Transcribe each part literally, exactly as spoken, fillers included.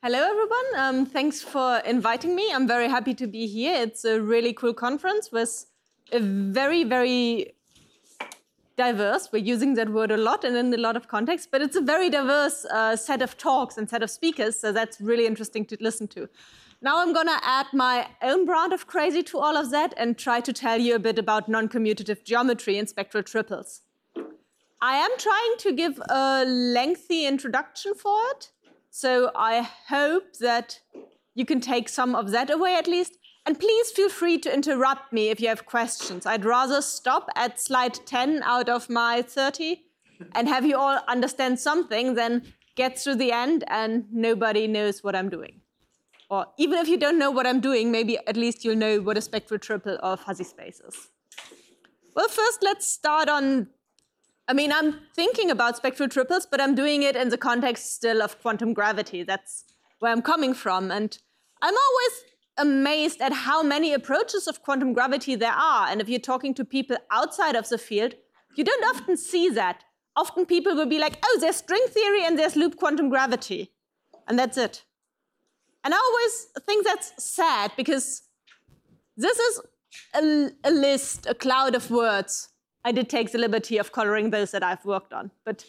Hello, everyone. Um, thanks for inviting me. I'm very happy to be here. It's a really cool conference with a very, very diverse, we're using that word a lot and in a lot of contexts, but it's a very diverse uh, set of talks and set of speakers, so that's really interesting to listen to. Now I'm going to add my own brand of crazy to all of that and try to tell you a bit about non-commutative geometry and spectral triples. I am trying to give a lengthy introduction for it, so I hope that you can take some of that away at least. And please feel free to interrupt me if you have questions. I'd rather stop at slide ten out of my thirty and have you all understand something than get through the end and nobody knows what I'm doing. Or even if you don't know what I'm doing, maybe at least you'll know what a spectral triple of fuzzy space is. Well, first let's start on, I mean, I'm thinking about spectral triples, but I'm doing it in the context still of quantum gravity. That's where I'm coming from. And I'm always amazed at how many approaches of quantum gravity there are. And if you're talking to people outside of the field, you don't often see that. Often people will be like, oh, there's string theory and there's loop quantum gravity. And that's it. And I always think that's sad because this is a, a list, a cloud of words. I did take the liberty of coloring those that I've worked on. But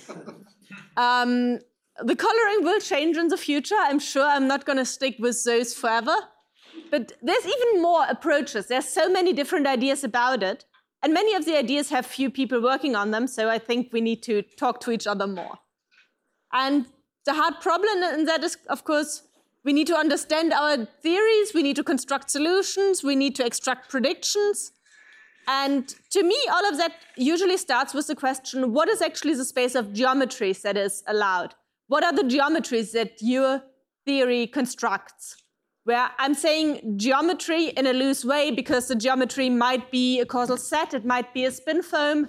um, the coloring will change in the future. I'm sure I'm not going to stick with those forever. But there's even more approaches. There's so many different ideas about it. And many of the ideas have few people working on them. So I think we need to talk to each other more. And the hard problem in that is, of course, we need to understand our theories. We need to construct solutions. We need to extract predictions. And to me, all of that usually starts with the question, what is actually the space of geometries that is allowed? What are the geometries that your theory constructs? Where I'm saying geometry in a loose way because the geometry might be a causal set, it might be a spin foam.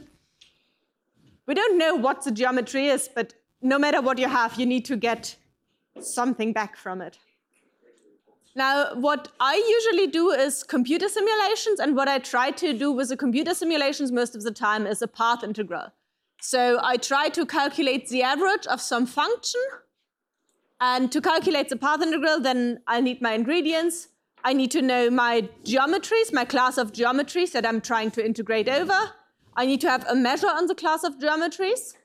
We don't know what the geometry is, but no matter what you have, you need to get something back from it. Now, what I usually do is computer simulations, and what I try to do with the computer simulations most of the time is a path integral. So I try to calculate the average of some function. And to calculate the path integral, then I need my ingredients. I need to know my geometries, my class of geometries that I'm trying to integrate over. I need to have a measure on the class of geometries.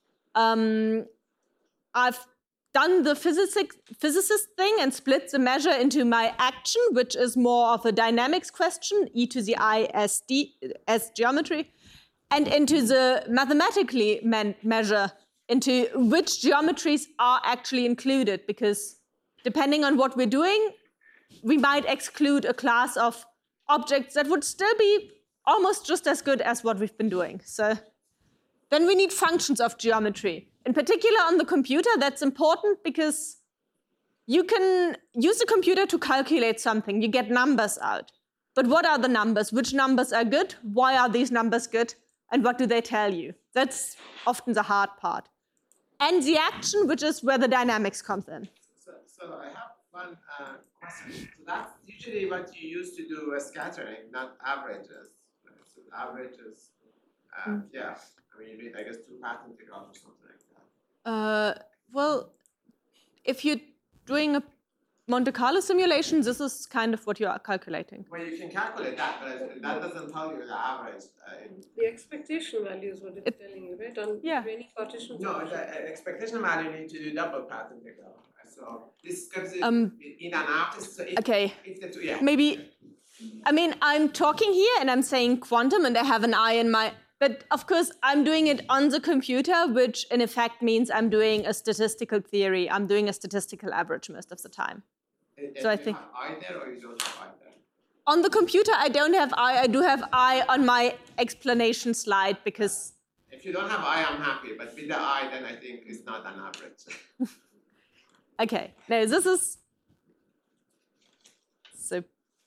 Um, I've done the physics, physicist thing and split the measure into my action, which is more of a dynamics question, e to the I s d, as geometry, and into the mathematically measure, into which geometries are actually included, because depending on what we're doing, we might exclude a class of objects that would still be almost just as good as what we've been doing. So then we need functions of geometry. In particular on the computer, that's important because you can use the computer to calculate something. You get numbers out. But what are the numbers? Which numbers are good? Why are these numbers good? And what do they tell you? That's often the hard part. And the action, which is where the dynamics comes in. So, so I have one uh, question. So that's usually what you used to do with scattering, not averages. So averages, uh, mm. yeah. I mean, you need, I guess, two path integrals or something like that. Uh, well, if you're doing a Monte Carlo simulation, this is kind of what you are calculating. Well, you can calculate that, but that doesn't tell you the average. Uh, the expectation value is what it's it, telling you, right? On yeah. any partition. No, the uh, expectation value you need to do double path integral. So this gives it um, in and out. So if, okay. If the two, yeah. Maybe. I mean, I'm talking here and I'm saying quantum, and I have an I in my. But of course, I'm doing it on the computer, which in effect means I'm doing a statistical theory. I'm doing a statistical average most of the time. And, so and I think have I there or you don't have I there? On the computer, I don't have I. I do have I on my explanation slide because. If you don't have I, I'm happy. But with the I, then I think it's not an average. Okay. No, this is. So.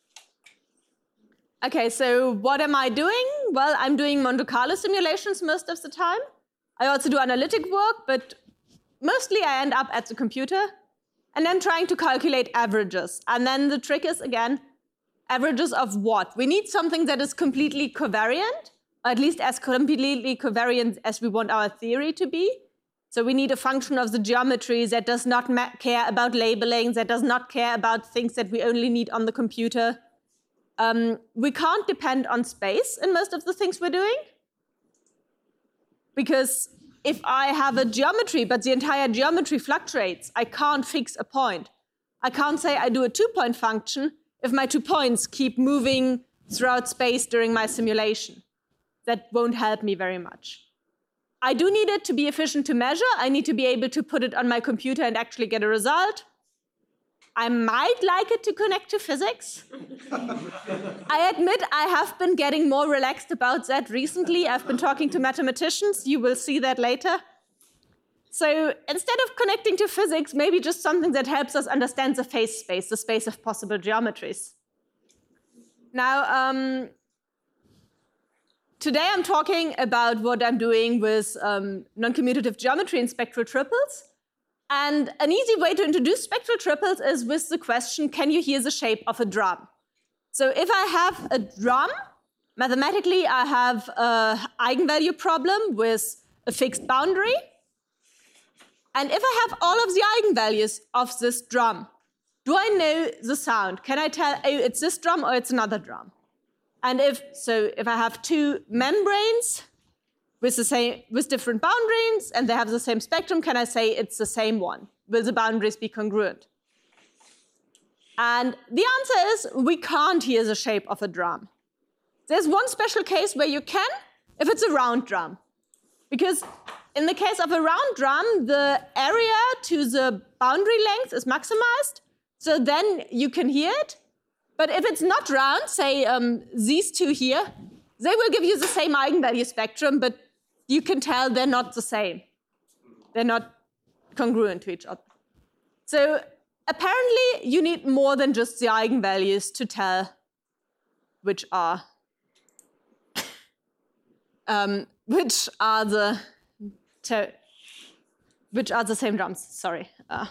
Okay, so what am I doing? Well, I'm doing Monte Carlo simulations most of the time. I also do analytic work, but mostly I end up at the computer. And I'm trying to calculate averages. And then the trick is, again, averages of what? We need something that is completely covariant, or at least as completely covariant as we want our theory to be. So we need a function of the geometry that does not care about labeling, that does not care about things that we only need on the computer. Um, we can't depend on space in most of the things we're doing. Because if I have a geometry, but the entire geometry fluctuates, I can't fix a point. I can't say I do a two-point function if my two points keep moving throughout space during my simulation. That won't help me very much. I do need it to be efficient to measure. I need to be able to put it on my computer and actually get a result. I might like it to connect to physics. I admit I have been getting more relaxed about that recently. I've been talking to mathematicians. You will see that later. So instead of connecting to physics, maybe just something that helps us understand the phase space, the space of possible geometries. Now, um, today I'm talking about what I'm doing with um, non-commutative geometry and spectral triples. And an easy way to introduce spectral triples is with the question, can you hear the shape of a drum? So if I have a drum, mathematically I have an eigenvalue problem with a fixed boundary. And if I have all of the eigenvalues of this drum, do I know the sound? Can I tell, oh, it's this drum or it's another drum? And if so, if I have two membranes with the same, with different boundaries, and they have the same spectrum, can I say it's the same one? Will the boundaries be congruent? And the answer is we can't hear the shape of a drum. There's one special case where you can, if it's a round drum. Because in the case of a round drum, the area to the boundary length is maximized, so then you can hear it. But if it's not round, say um, these two here, they will give you the same eigenvalue spectrum, but you can tell they're not the same. They're not congruent to each other. So apparently, you need more than just the eigenvalues to tell which are um, which are the which are the same drums. Sorry. Uh,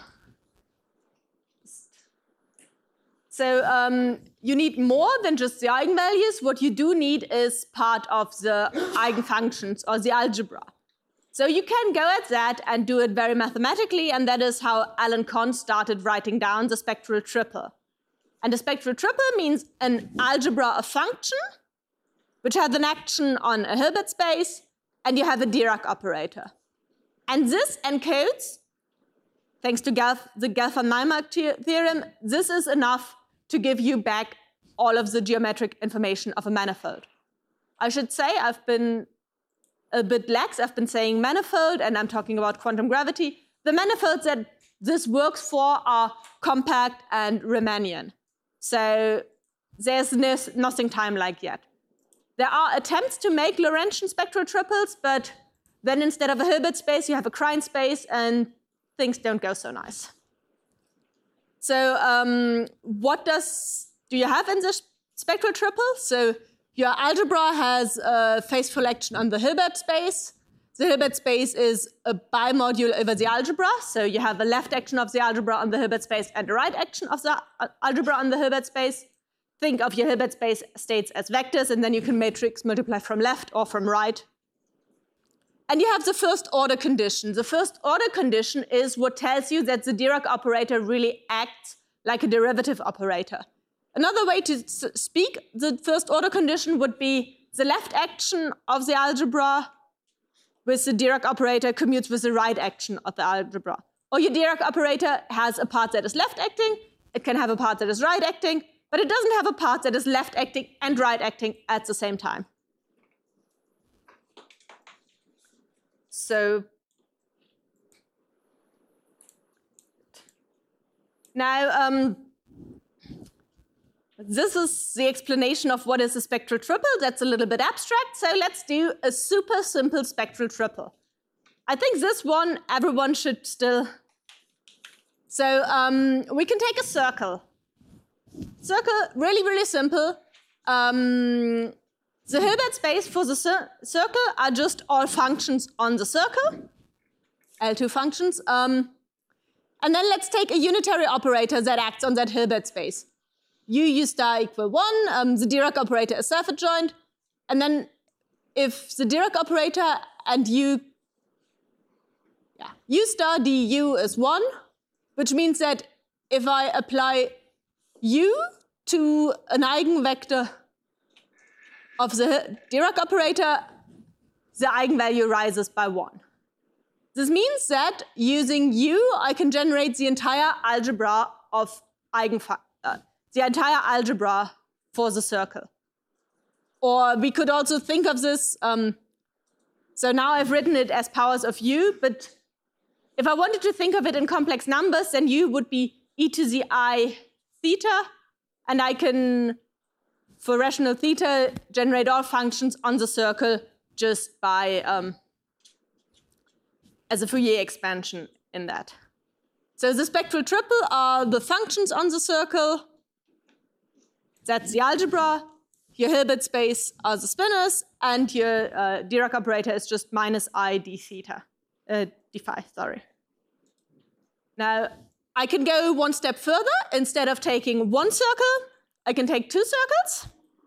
So um, you need more than just the eigenvalues. What you do need is part of the eigenfunctions or the algebra. So you can go at that and do it very mathematically, and that is how Alan Kohn started writing down the spectral triple. And the spectral triple means an algebra of function, which has an action on a Hilbert space, and you have a Dirac operator. And this encodes, thanks to Gelf, the Gelfand-Naimark theorem, this is enough to give you back all of the geometric information of a manifold. I should say I've been a bit lax. I've been saying manifold, and I'm talking about quantum gravity. The manifolds that this works for are compact and Riemannian. So there's no, nothing time-like yet. There are attempts to make Lorentzian spectral triples, but then instead of a Hilbert space, you have a Krein space, and things don't go so nice. So um, what does do you have in the spectral triple? So your algebra has a phaseful action on the Hilbert space. The Hilbert space is a bimodule over the algebra. So you have a left action of the algebra on the Hilbert space and a right action of the algebra on the Hilbert space. Think of your Hilbert space states as vectors, and then you can matrix multiply from left or from right. And you have the first order condition. The first order condition is what tells you that the Dirac operator really acts like a derivative operator. Another way to speak the first order condition would be the left action of the algebra with the Dirac operator commutes with the right action of the algebra. Or your Dirac operator has a part that is left acting, it can have a part that is right acting, but it doesn't have a part that is left acting and right acting at the same time. So now, um, this is the explanation of what is a spectral triple. That's a little bit abstract, so let's do a super simple spectral triple. I think this one everyone should still. So um, we can take a circle. Circle, really, really simple. Um, The Hilbert space for the cir circle are just all functions on the circle, L two functions. Um, and then let's take a unitary operator that acts on that Hilbert space. U, U star equal one, um, the Dirac operator is self-adjoint. And then if the Dirac operator and U, yeah, U star du is one, which means that if I apply U to an eigenvector of the Dirac operator, the eigenvalue rises by one. This means that using U, I can generate the entire algebra of eigen, uh, the entire algebra for the circle. Or we could also think of this, um, so now I've written it as powers of U, but if I wanted to think of it in complex numbers, then U would be e to the I theta, and I can, for rational theta, generate all functions on the circle just by, um, as a Fourier expansion in that. So the spectral triple are the functions on the circle. That's the algebra. Your Hilbert space are the spinors, and your uh, Dirac operator is just minus I d theta, uh, d phi, sorry. Now, I can go one step further. Instead of taking one circle, I can take two circles.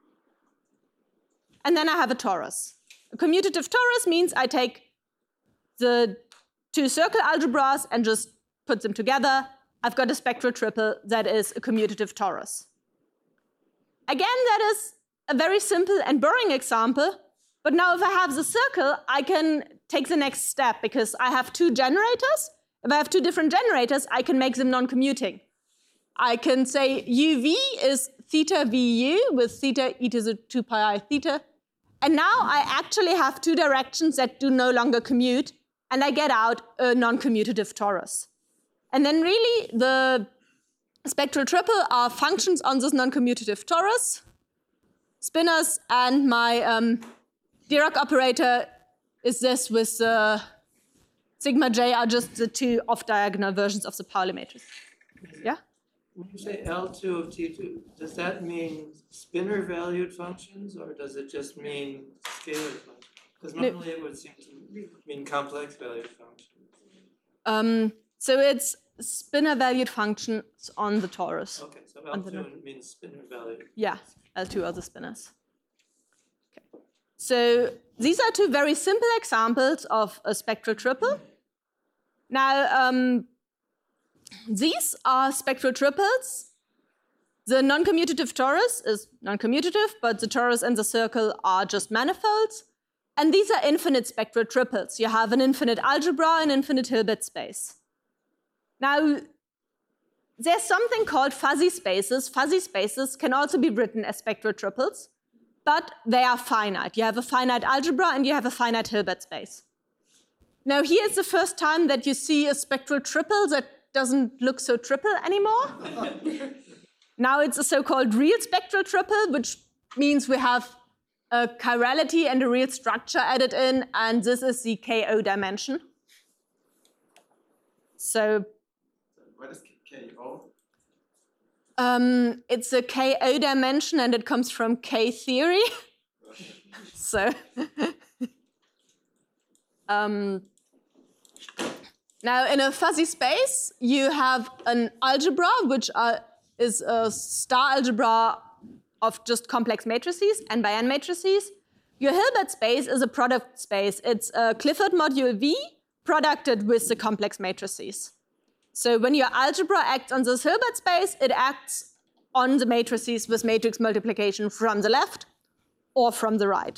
And then I have a torus. A commutative torus means I take the two circle algebras and just put them together. I've got a spectral triple that is a commutative torus. Again, that is a very simple and boring example. But now if I have the circle, I can take the next step because I have two generators. If I have two different generators, I can make them non-commuting. I can say U V is theta V U with theta e to the two pi I theta. And now I actually have two directions that do no longer commute, and I get out a non-commutative torus. And then really the spectral triple are functions on this non-commutative torus, spinors, and my um, Dirac operator is this with uh, sigma j are just the two off-diagonal versions of the Pauli matrix. Yeah? When you say L two of T two, does that mean spinor-valued functions, or does it just mean scalar functions? Because normally it would seem to mean complex-valued functions. Um, so it's spinor-valued functions on the torus. Okay, so L two means spinor-valued. Yeah, L two are the spinors. Okay. So these are two very simple examples of a spectral triple. Now, um, these are spectral triples. The non-commutative torus is non-commutative, but the torus and the circle are just manifolds. And these are infinite spectral triples. You have an infinite algebra and infinite Hilbert space. Now, there's something called fuzzy spaces. Fuzzy spaces can also be written as spectral triples, but they are finite. You have a finite algebra and you have a finite Hilbert space. Now, here's the first time that you see a spectral triple that doesn't look so triple anymore. Now it's a so-called real spectral triple, which means we have a chirality and a real structure added in, and this is the K O dimension. So what is K O? Um, it's a K O dimension, and it comes from K theory. So um, now in a fuzzy space, you have an algebra, which are, is a star algebra of just complex matrices, n by n matrices. Your Hilbert space is a product space. It's a Clifford module V producted with the complex matrices. So when your algebra acts on this Hilbert space, it acts on the matrices with matrix multiplication from the left or from the right.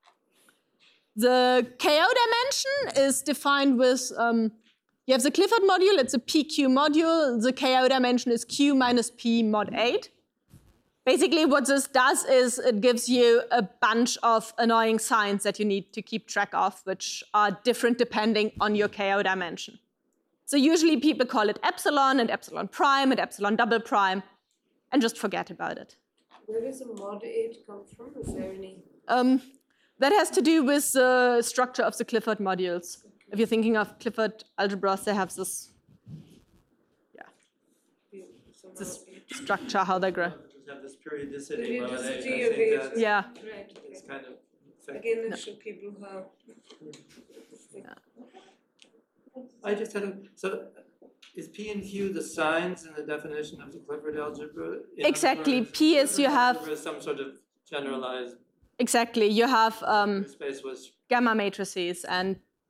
The K O dimension is defined with, um, you have the Clifford module, it's a P Q module. The K O dimension is Q minus P mod eight. Basically what this does is it gives you a bunch of annoying signs that you need to keep track of, which are different depending on your K O dimension. So usually people call it epsilon and epsilon prime and epsilon double prime, and just forget about it. Where does the mod eight come from? Is there any? Um, that has to do with the structure of the Clifford modules. If you're thinking of Clifford algebras, they have this, yeah, this structure, how they grow. Have this periodicity. Periodicity of it. Yeah. Right. It's kind of Again, it should people have. Yeah. I just had a, so is P and Q the signs in the definition of the Clifford algebra? In Exactly. words, P is Clifford you have algebra is some sort of generalized exactly you have um, space was gamma matrices, and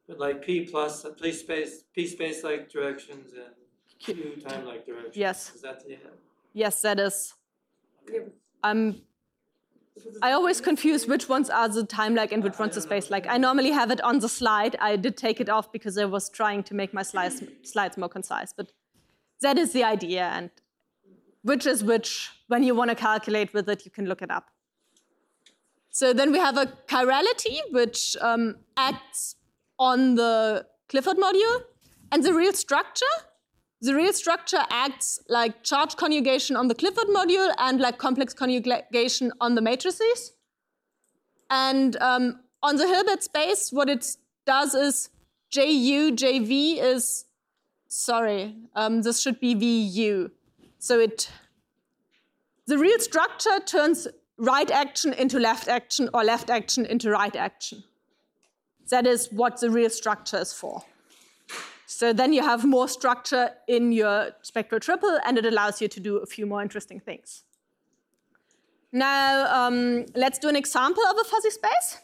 but like P plus, P space, P space-like directions and Q time-like directions. Yes. Is that the? Yes, that is. Yeah. Um, I always confuse which ones are the time-like and which ones the space-like. I normally have it on the slide. I did take it off because I was trying to make my slides, slides more concise. But that is the idea. And which is which, when you want to calculate with it, you can look it up. So then we have a chirality, which um, acts on the Clifford module. And the real structure, the real structure acts like charge conjugation on the Clifford module and like complex conjugation on the matrices. And um, on the Hilbert space, what it does is J U, J V is, sorry, um, this should be V U. So it, the real structure turns right action into left action or left action into right action. That is what the real structure is for. So then you have more structure in your spectral triple, and it allows you to do a few more interesting things. Now, um, let's do an example of a fuzzy space.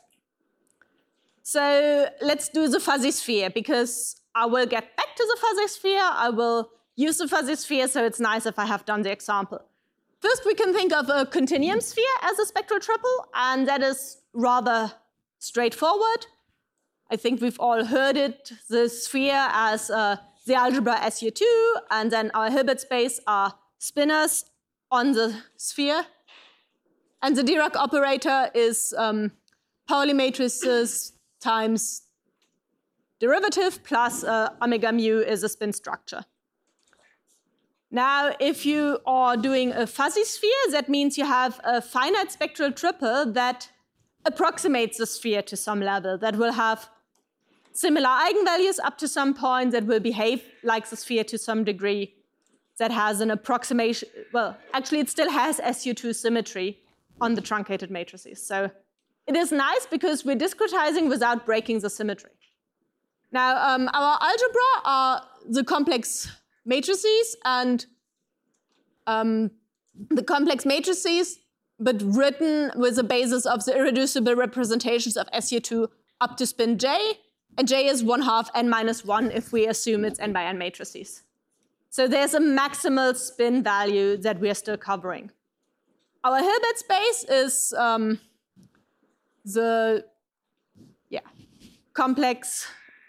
So let's do the fuzzy sphere, because I will get back to the fuzzy sphere. I will use the fuzzy sphere, so it's nice if I have done the example. First, we can think of a continuum sphere as a spectral triple, and that is rather straightforward. I think we've all heard it, the sphere as uh, the algebra S U two, and then our Hilbert space are spinors on the sphere. And the Dirac operator is um, Pauli matrices times derivative plus uh, omega mu is a spin structure. Now, if you are doing a fuzzy sphere, that means you have a finite spectral triple that approximates the sphere to some level, that will have similar eigenvalues up to some point, that will behave like the sphere to some degree, that has an approximation, well, actually it still has S U two symmetry on the truncated matrices. So it is nice because we're discretizing without breaking the symmetry. Now, um, our algebra are the complex matrices, and um, the complex matrices, but written with the basis of the irreducible representations of S U two up to spin j, and j is one half n minus one if we assume it's n by n matrices. So there's a maximal spin value that we are still covering. Our Hilbert space is um, the yeah complex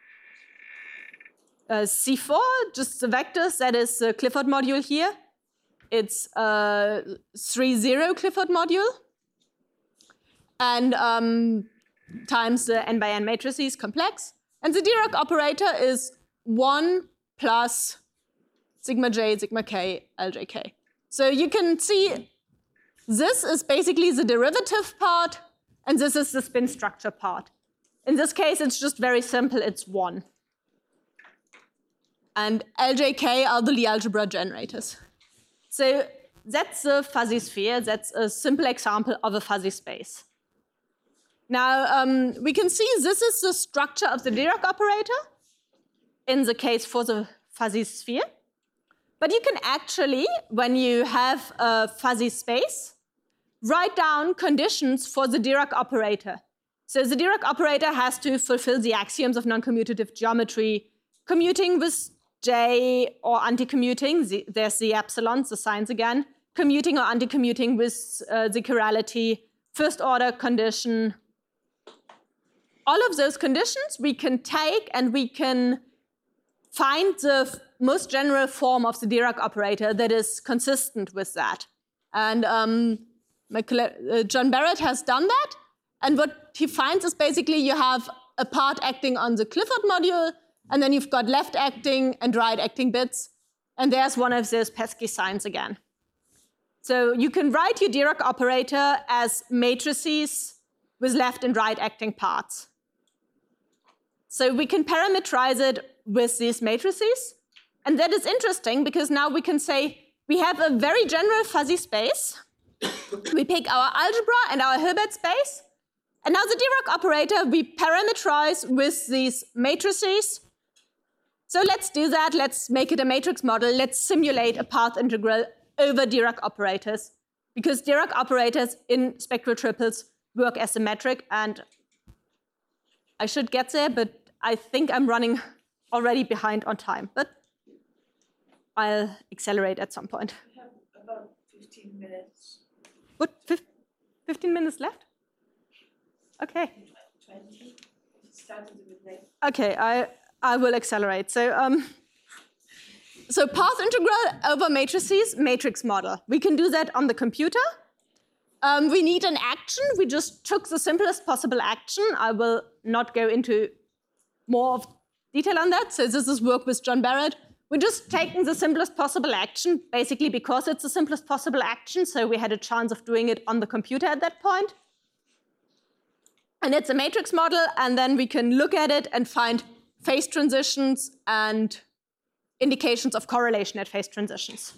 uh, C four, just the vectors, that is the Clifford module here. It's a three zero Clifford module. And um, times the n by n matrices complex. And the Dirac operator is one plus sigma j, sigma k, ljk. So you can see this is basically the derivative part, and this is the spin structure part. In this case, it's just very simple, it's one. And L J K are the Lie algebra generators. So that's a fuzzy sphere. That's a simple example of a fuzzy space. Now, um, we can see this is the structure of the Dirac operator in the case for the fuzzy sphere. But you can actually, when you have a fuzzy space, write down conditions for the Dirac operator. So the Dirac operator has to fulfill the axioms of non-commutative geometry, commuting with J or anti-commuting, the, there's the epsilons, the signs again, commuting or anti-commuting with uh, the chirality, first order condition. All of those conditions we can take and we can find the most general form of the Dirac operator that is consistent with that. And um, uh, John Barrett has done that. And what he finds is basically you have a part acting on the Clifford module, and then you've got left acting and right acting bits. And there's one of those pesky signs again. So you can write your Dirac operator as matrices with left and right acting parts. So we can parameterize it with these matrices. And that is interesting because now we can say we have a very general fuzzy space. We pick our algebra and our Hilbert space. And now the Dirac operator we parameterize with these matrices. So let's do that. Let's make it a matrix model. Let's simulate a path integral over Dirac operators, because Dirac operators in spectral triples work as symmetric. And I should get there, but I think I'm running already behind on time, but I'll accelerate at some point. We have about fifteen minutes. What, fifteen minutes left? Okay. twenty. It started a bit late. Okay, I, I will accelerate. So, um, so path integral over matrices, matrix model. We can do that on the computer. Um, we need an action. We just took the simplest possible action. I will not go into more of detail on that. So this is work with John Barrett. We're just taking the simplest possible action, basically because it's the simplest possible action, so we had a chance of doing it on the computer at that point. And it's a matrix model, and then we can look at it and find phase transitions and indications of correlation at phase transitions.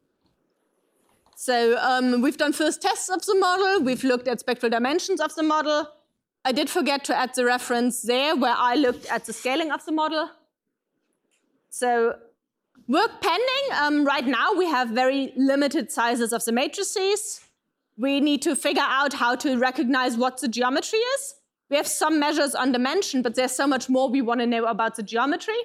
So um, we've done first tests of the model. We've looked at spectral dimensions of the model. I did forget to add the reference there where I looked at the scaling of the model. So work pending. Um, right now, we have very limited sizes of the matrices. We need to figure out how to recognize what the geometry is. We have some measures on dimension, but there's so much more we want to know about the geometry.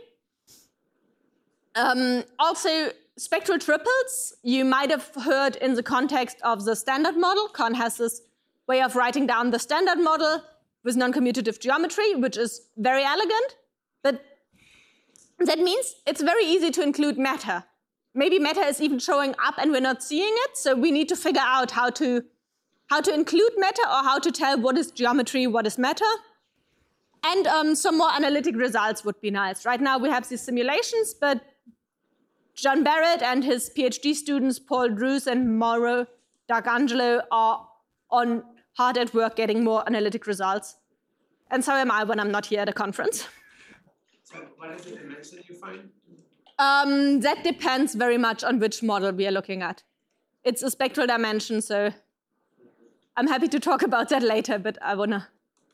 Um, also, spectral triples, you might have heard in the context of the standard model. Kahn has this way of writing down the standard model with non-commutative geometry, which is very elegant, but that means it's very easy to include matter. Maybe matter is even showing up and we're not seeing it, so we need to figure out how to, how to include matter or how to tell what is geometry, what is matter. And um, some more analytic results would be nice. Right now we have these simulations, but John Barrett and his PhD students, Paul Druce and Mauro D'Arcangelo, are on hard at work getting more analytic results. And so am I when I'm not here at a conference. So what is the dimension you find? Um, that depends very much on which model we are looking at. It's a spectral dimension, so I'm happy to talk about that later, but I wanna...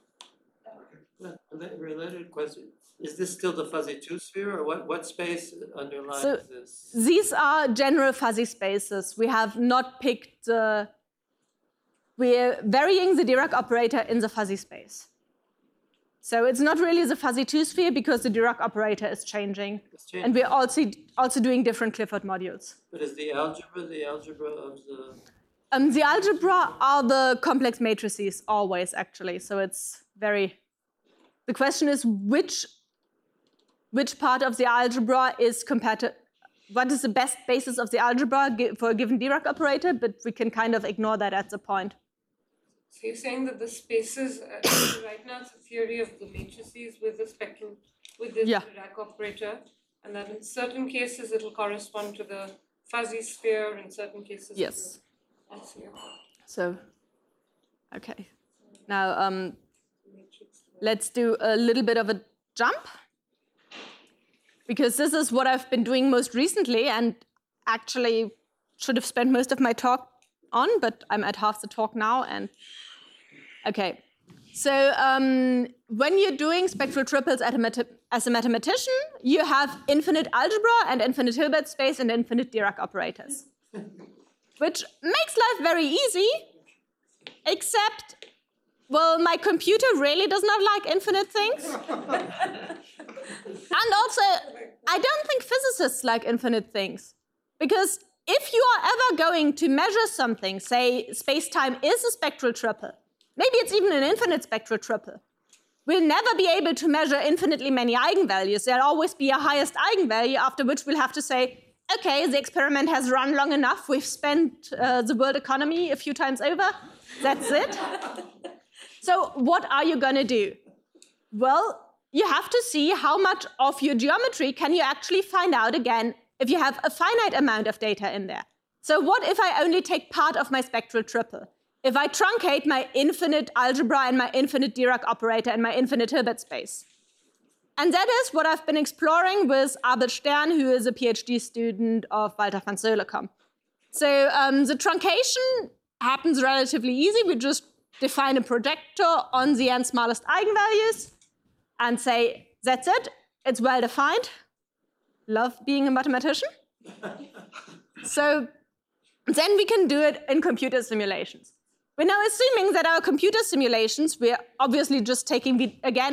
Related question. Is this still the fuzzy two-sphere, or what, what space underlies so this? These are general fuzzy spaces. We have not picked the... We're varying the Dirac operator in the fuzzy space. So it's not really the fuzzy two-sphere because the Dirac operator is changing. changing. And we're also, also doing different Clifford modules. But is the algebra the algebra of the... Um, the algebra are the complex matrices always, actually. So it's very... The question is which, which part of the algebra is compatible... What is the best basis of the algebra for a given Dirac operator? But we can kind of ignore that at the point. So you're saying that the spaces, uh, right now it's a theory of the matrices with the spectrum, with the Yeah. Dirac operator, and that in certain cases it'll correspond to the fuzzy sphere, in certain cases. Yes. To the, I see. So, okay. Now, um, let's do a little bit of a jump. Because this is what I've been doing most recently and actually should have spent most of my talk on, but I'm at half the talk now. And okay, so um, when you're doing spectral triples as a, as a mathematician, you have infinite algebra and infinite Hilbert space and infinite Dirac operators, which makes life very easy, except, well, my computer really does not like infinite things. And also, I don't think physicists like infinite things, because if you are ever going to measure something, say space-time is a spectral triple, maybe it's even an infinite spectral triple, we'll never be able to measure infinitely many eigenvalues. There'll always be a highest eigenvalue, after which we'll have to say, okay, the experiment has run long enough, we've spent uh, the world economy a few times over, that's it. So what are you going to do? Well, you have to see how much of your geometry can you actually find out again if you have a finite amount of data in there. So what if I only take part of my spectral triple? If I truncate my infinite algebra and my infinite Dirac operator and my infinite Hilbert space? And that is what I've been exploring with Abel Stern, who is a PhD student of Walter van Zeulenkamp. So um, the truncation happens relatively easy. We just define a projector on the n smallest eigenvalues and say, that's it, it's well defined. Love being a mathematician. So then we can do it in computer simulations. We're now assuming that our computer simulations, we're obviously just taking, the, again,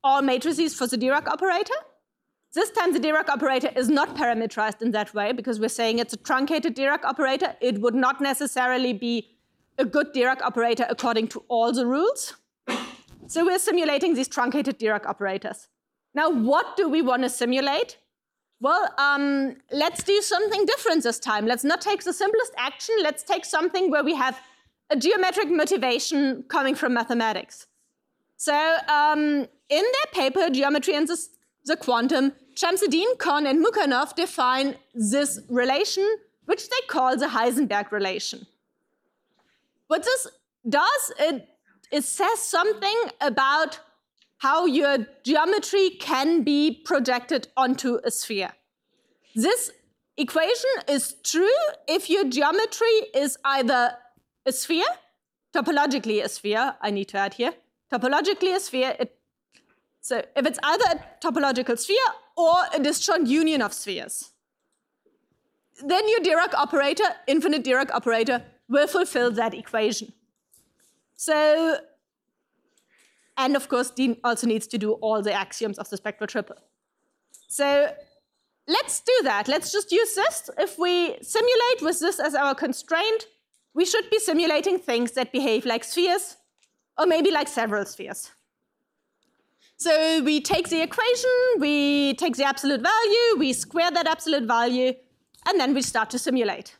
all matrices for the Dirac operator. This time the Dirac operator is not parameterized in that way because we're saying it's a truncated Dirac operator. It would not necessarily be a good Dirac operator according to all the rules. So we're simulating these truncated Dirac operators. Now, what do we want to simulate? Well, um, let's do something different this time. Let's not take the simplest action. Let's take something where we have a geometric motivation coming from mathematics. So um, in their paper, Geometry and the, the Quantum, Shamsuddin, Kohn, and Mukhanov define this relation, which they call the Heisenberg relation. What this does, it, it says something about how your geometry can be projected onto a sphere. This equation is true if your geometry is either a sphere, topologically a sphere, I need to add here, topologically a sphere, it, so if it's either a topological sphere or a disjoint union of spheres, then your Dirac operator, infinite Dirac operator, will fulfill that equation. So, and of course, Dean also needs to do all the axioms of the spectral triple. So let's do that. Let's just use this. If we simulate with this as our constraint, we should be simulating things that behave like spheres, or maybe like several spheres. So we take the equation, we take the absolute value, we square that absolute value, and then we start to simulate.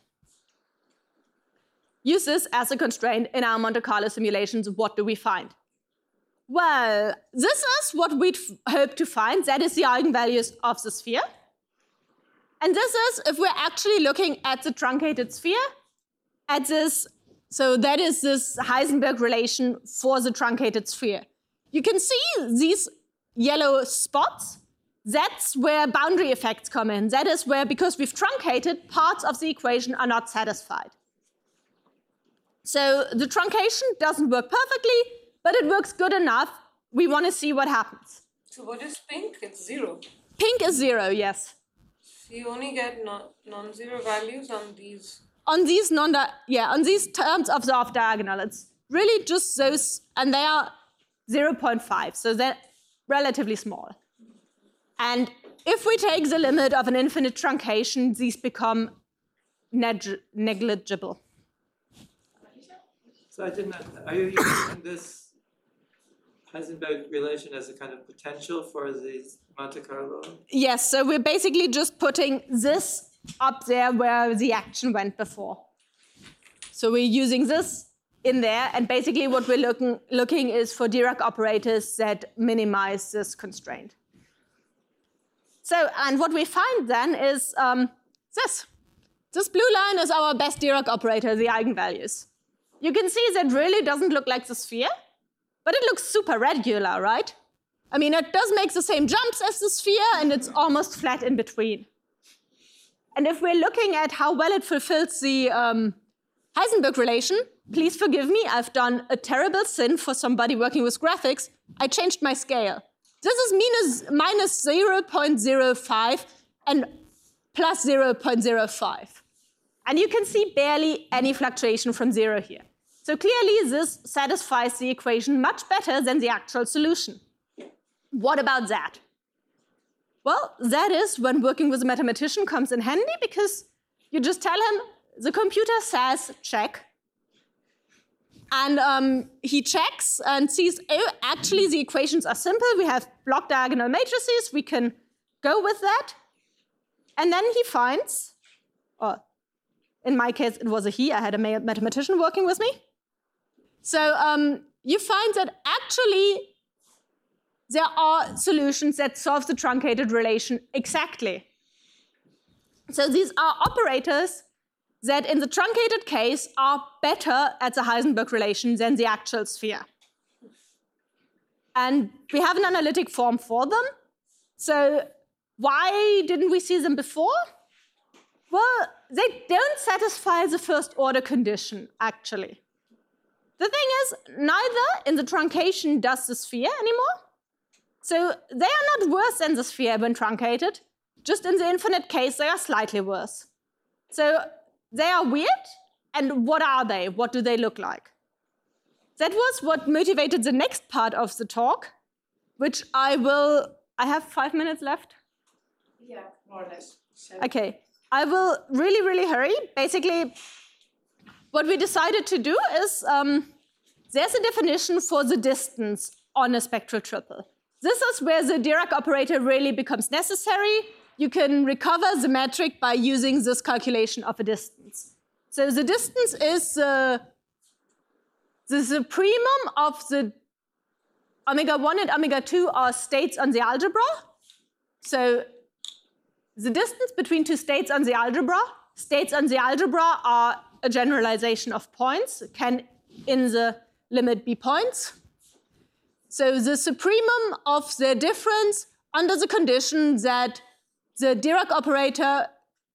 Use this as a constraint in our Monte Carlo simulations. What do we find? Well, this is what we'd hope to find. That is the eigenvalues of the sphere. And this is if we're actually looking at the truncated sphere, at this, so that is this Heisenberg relation for the truncated sphere. You can see these yellow spots. That's where boundary effects come in. That is where, because we've truncated, parts of the equation are not satisfied. So the truncation doesn't work perfectly, but it works good enough. We want to see what happens. So what is pink? It's zero. Pink is zero, yes. So you only get non- non-zero values on these. On these non yeah, on these terms of the off-diagonal, it's really just those, and they are zero point five, so they're relatively small. And if we take the limit of an infinite truncation, these become neg- negligible. So I didn't, are you using this Heisenberg relation as a kind of potential for these Monte Carlo? Yes, so we're basically just putting this up there where the action went before. So we're using this in there, and basically what we're looking, looking is for Dirac operators that minimize this constraint. So, and what we find then is um, this. This blue line is our best Dirac operator, the eigenvalues. You can see that really doesn't look like the sphere, but it looks super regular, right? I mean, it does make the same jumps as the sphere, and it's almost flat in between. And if we're looking at how well it fulfills the um, Heisenberg relation, please forgive me, I've done a terrible sin for somebody working with graphics. I changed my scale. This is minus, minus zero point zero five and plus zero point zero five. And you can see barely any fluctuation from zero here. So clearly this satisfies the equation much better than the actual solution. What about that? Well, that is when working with a mathematician comes in handy, because you just tell him, the computer says check. And um, he checks and sees, oh, actually the equations are simple. We have block diagonal matrices. We can go with that. And then he finds, or in my case, it was a he. I had a mathematician working with me. So um, you find that actually there are solutions that solve the truncated relation exactly. So these are operators that in the truncated case are better at the Heisenberg relation than the actual sphere. And we have an analytic form for them. So why didn't we see them before? Well, they don't satisfy the first order condition, actually. The thing is, neither in the truncation does the sphere anymore. So they are not worse than the sphere when truncated. Just in the infinite case, they are slightly worse. So they are weird, and what are they? What do they look like? That was what motivated the next part of the talk. which I will, I have five minutes left. Yeah, more or less. So. Okay, I will really, really hurry. Basically, what we decided to do is, um, there's a definition for the distance on a spectral triple. This is where the Dirac operator really becomes necessary. You can recover the metric by using this calculation of a distance. So the distance is uh, the supremum of the omega one and omega two are states on the algebra. So the distance between two states on the algebra, states on the algebra are a generalization of points, can in the limit be points. So the supremum of the difference under the condition that the Dirac operator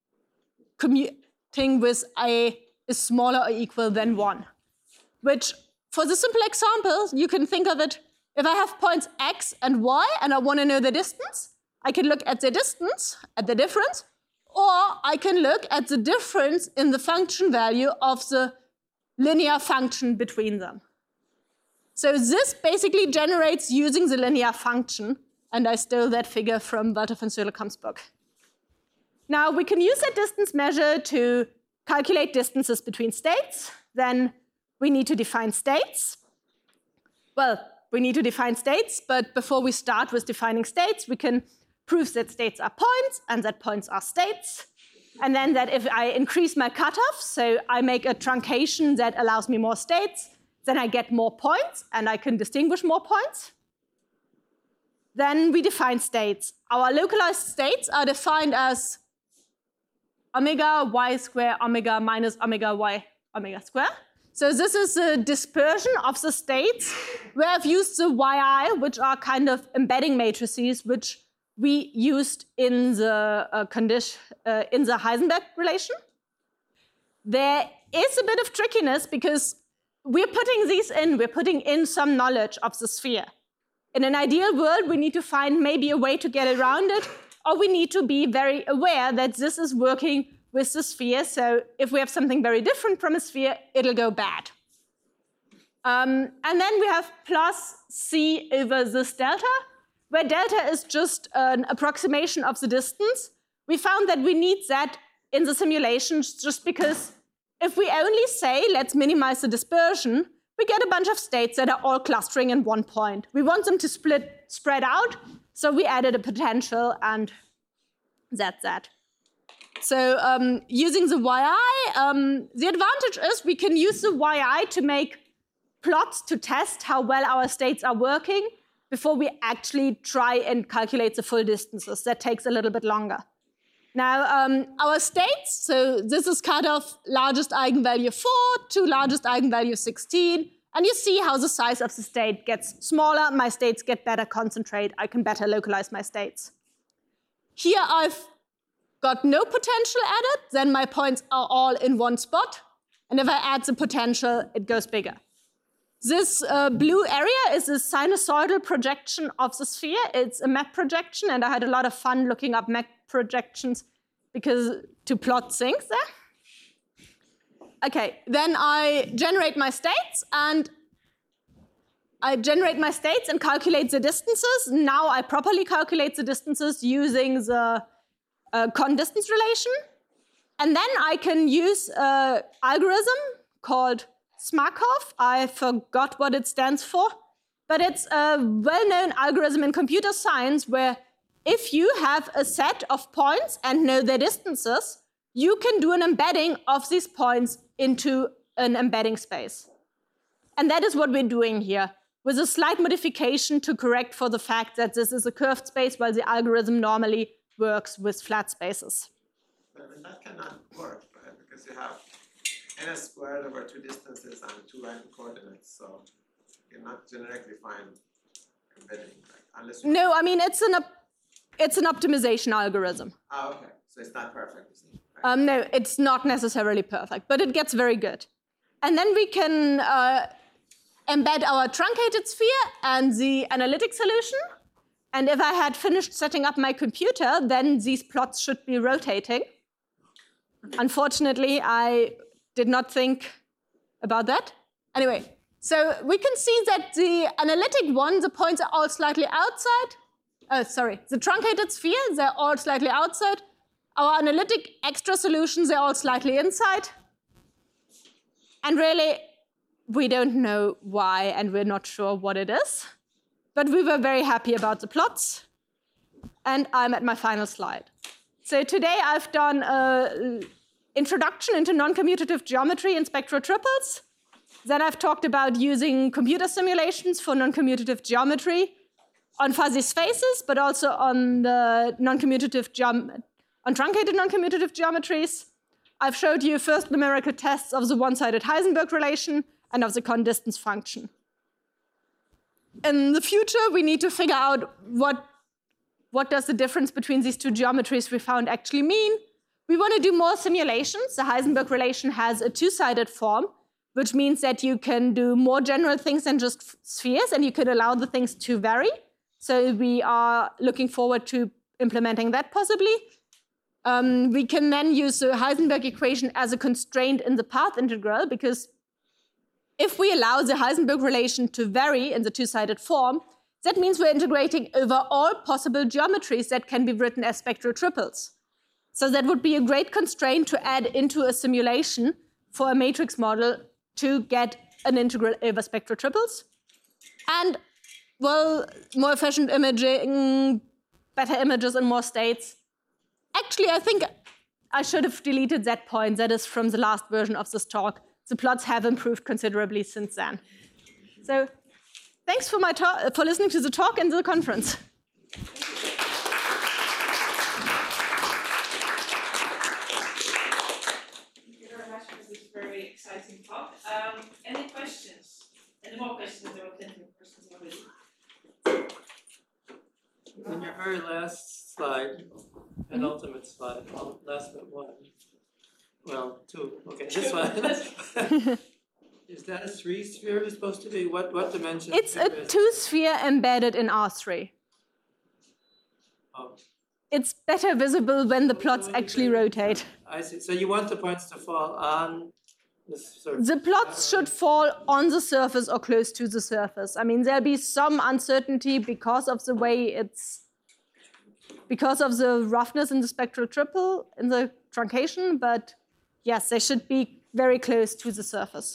commuting with A is smaller or equal than one. Which, for the simple example, you can think of it, if I have points x and y and I want to know the distance, I can look at the distance, at the difference, or I can look at the difference in the function value of the linear function between them. So this basically generates using the linear function, and I stole that figure from Walter von Sohlekomp's book. Now, we can use that distance measure to calculate distances between states. Then we need to define states. Well, we need to define states, but before we start with defining states, we can prove that states are points and that points are states. And then that if I increase my cutoff, so I make a truncation that allows me more states, then I get more points and I can distinguish more points. Then we define states. Our localized states are defined as omega y square omega minus omega y omega square. So this is a dispersion of the states where I've used the yi, which are kind of embedding matrices, which we used in the uh, condition uh, in the Heisenberg relation. There is a bit of trickiness because we're putting these in, we're putting in some knowledge of the sphere. In an ideal world, we need to find maybe a way to get around it, or we need to be very aware that this is working with the sphere, so if we have something very different from a sphere, it'll go bad. Um, and then we have plus c over this delta, where delta is just an approximation of the distance. We found that we need that in the simulations just because if we only say, let's minimize the dispersion, we get a bunch of states that are all clustering in one point. We want them to split, spread out, so we added a potential, and that's that. So um, using the yi, um, the advantage is we can use the yi to make plots to test how well our states are working before we actually try and calculate the full distances. That takes a little bit longer. Now, um, our states, so this is cut off largest eigenvalue four to largest eigenvalue sixteen. And you see how the size of the state gets smaller. My states get better concentrate. I can better localize my states. Here I've got no potential added. Then my points are all in one spot. And if I add the potential, it goes bigger. This uh, blue area is a sinusoidal projection of the sphere. It's a map projection, and I had a lot of fun looking up map projections because to plot things there. Okay, then I generate my states, and I generate my states and calculate the distances. Now I properly calculate the distances using the uh, con-distance relation. And then I can use an algorithm called Smarkov. I forgot what it stands for, but it's a well-known algorithm in computer science where if you have a set of points and know their distances, you can do an embedding of these points into an embedding space. And that is what we're doing here, with a slight modification to correct for the fact that this is a curved space while the algorithm normally works with flat spaces. But I mean, that cannot work, right? Because you have n squared over two distances and two random coordinates, so you cannot generically find embedding, right? Unless you No, I mean, it's an, it's an optimization algorithm. Ah, okay. So it's not perfect, you see. Right. Um, no, it's not necessarily perfect, but it gets very good. And then we can uh, embed our truncated sphere and the analytic solution. And if I had finished setting up my computer, then these plots should be rotating. Unfortunately, I did not think about that. Anyway, So we can see that the analytic one, the points are all slightly outside. Oh, sorry, the truncated sphere, they're all slightly outside. Our analytic extra solutions, they're all slightly inside. And really, we don't know why, and we're not sure what it is. But we were very happy about the plots. And I'm at my final slide. So today I've done an introduction into non-commutative geometry in spectral triples. Then I've talked about using computer simulations for non-commutative geometry on fuzzy spaces, but also on the non-commutative geom on truncated non-commutative geometries. I've showed you first numerical tests of the one-sided Heisenberg relation and of the Kohn distance function. In the future, we need to figure out what, what does the difference between these two geometries we found actually mean. We want to do more simulations. The Heisenberg relation has a two-sided form, which means that you can do more general things than just spheres, and you could allow the things to vary. So we are looking forward to implementing that possibly. Um, we can then use the Heisenberg equation as a constraint in the path integral, because if we allow the Heisenberg relation to vary in the two-sided form, that means we're integrating over all possible geometries that can be written as spectral triples. So that would be a great constraint to add into a simulation for a matrix model to get an integral over spectral triples. And, well, more efficient imaging, better images in more states. Actually, I think I should have deleted that point. That is from the last version of this talk. The plots have improved considerably since then. So thanks for, my talk, for listening to the talk and the conference. Thank you very much for this very exciting talk. Um, any questions? Any more questions? There were plenty of questions already. On your very last slide, penultimate slide, last but one. Well, two. Okay, this one. Is that a three sphere it's supposed to be? What what dimension? It's a two-sphere embedded in R three. Oh. It's better visible when the plots actually rotate. I see. So you want the points to fall on this surface? The plots should fall on the surface or close to the surface. I mean, there'll be some uncertainty because of the way it's, because of the roughness in the spectral triple, in the truncation, but yes, they should be very close to the surface.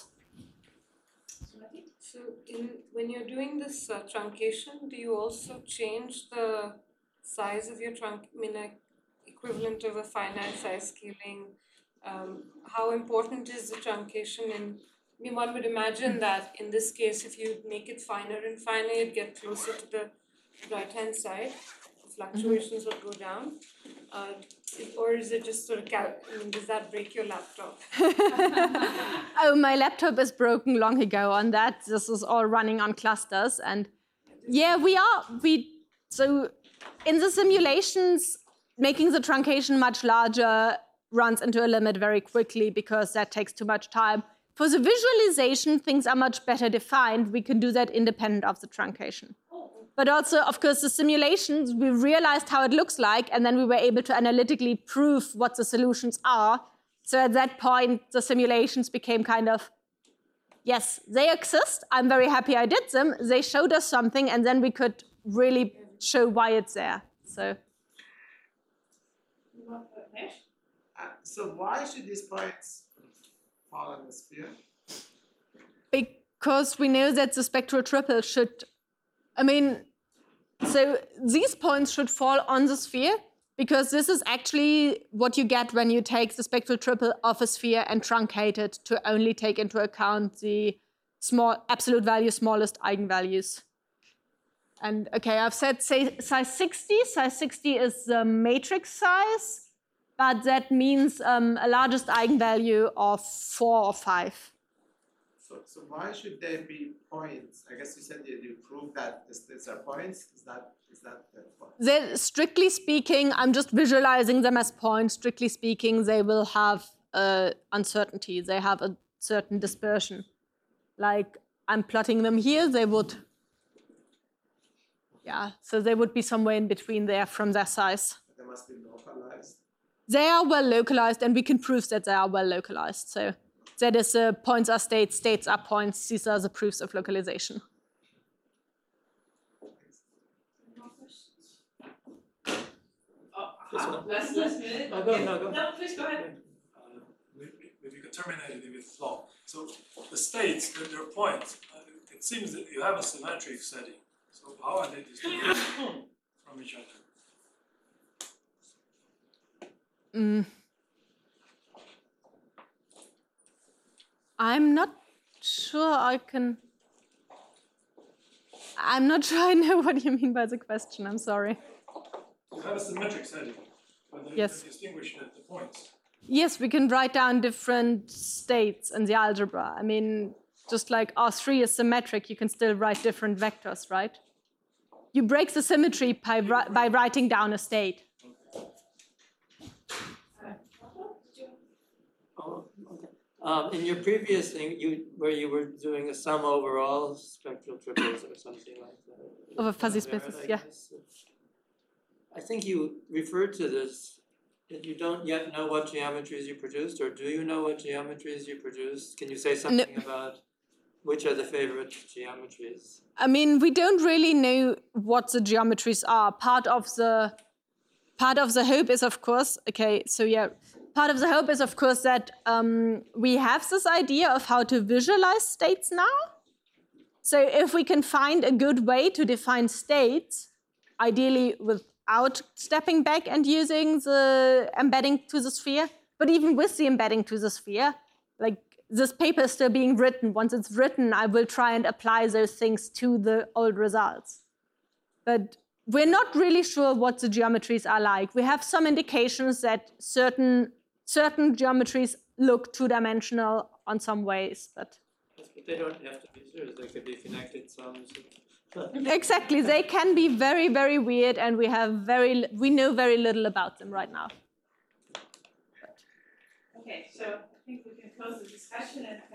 So in, when you're doing this uh, truncation, do you also change the size of your trunk, I mean, like equivalent of a finite size scaling? Um, how important is the truncation? And I mean, one would imagine that in this case, if you make it finer and finer, you'd get closer to the right-hand side. The fluctuations mm-hmm. would go down. Uh, or is it just sort of, cal I mean, does that break your laptop? Oh, my laptop is broken long ago on that. This is all running on clusters. And yeah, we are, we, so in the simulations, making the truncation much larger runs into a limit very quickly because that takes too much time. For the visualization, things are much better defined. We can do that independent of the truncation. But also, of course, the simulations, we realized how it looks like, and then we were able to analytically prove what the solutions are. So at that point, the simulations became kind of, yes, they exist. I'm very happy I did them. They showed us something, and then we could really show why it's there. So. Uh, so why should these points fall on the sphere? Because we know that the spectral triple should, I mean, so these points should fall on the sphere, because this is actually what you get when you take the spectral triple of a sphere and truncate it to only take into account the small absolute value smallest eigenvalues. And okay, I've said say size sixty. Size sixty is the matrix size, but that means um, a largest eigenvalue of four or five. So, so why should there be points? I guess you said you, you proved that these are points. Is that is that the point? They're, strictly speaking, I'm just visualizing them as points. Strictly speaking, they will have uh, uncertainty. They have a certain dispersion. Like I'm plotting them here, they would. Yeah, so they would be somewhere in between there from their size. They must be localized. They are well localized, and we can prove that they are well localized. So. That is, uh, points are states, states are points. These are the proofs of localization. More questions? Oh, This uh, one. last, last minute. No, go, Okay. no, go. No, please go ahead. Uh, we, we, we could terminate it with law. So the states, that their points, uh, it seems that you have a symmetric setting. So how are they distinguished from each other? Mm. I'm not sure I can. I'm not sure I know what you mean by the question. I'm sorry. You have a symmetric setting, but they Yes. distinguish the, the points. Yes, we can write down different states in the algebra. I mean, just like R three is symmetric, you can still write different vectors, right? You break the symmetry by, ri- by writing down a state. Oh, okay. Um, in your previous thing, you where you were doing a sum over all spectral triples or something like that. Over fuzzy Uh, spaces, I yeah. guess, uh, I think you referred to this, that you don't yet know what geometries you produced, or do you know what geometries you produced? Can you say something about which are the favorite geometries? I mean, we don't really know what the geometries are. Part of the part of the hope is, of course, okay. So yeah, part of the hope is, of course, that um, we have this idea of how to visualize states now. So if we can find a good way to define states, ideally without stepping back and using the embedding to the sphere, but even with the embedding to the sphere, like this paper is still being written. Once it's written, I will try and apply those things to the old results. But we're not really sure what the geometries are like. We have some indications that certain, certain geometries look two-dimensional on some ways, but Yes, but they don't have to be serious, they could be connected sums. exactly, they can be very, very weird, and we have very, we know very little about them right now. Okay, so I think we can close the discussion and